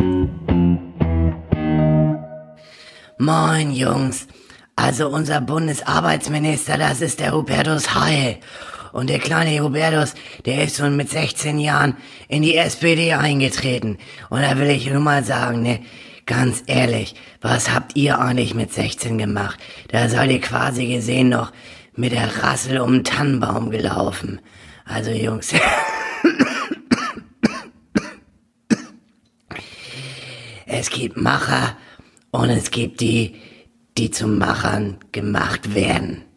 Moin Jungs, also unser Bundesarbeitsminister, das ist der Hubertus Heil. Und der kleine Hubertus, der ist schon mit 16 Jahren in die SPD eingetreten. Und da will ich nur mal sagen, ne, ganz ehrlich, was habt ihr eigentlich mit 16 gemacht? Da seid ihr quasi gesehen noch mit der Rassel um den Tannenbaum gelaufen. Also Jungs, es gibt Macher und es gibt die, die zu Machern gemacht werden.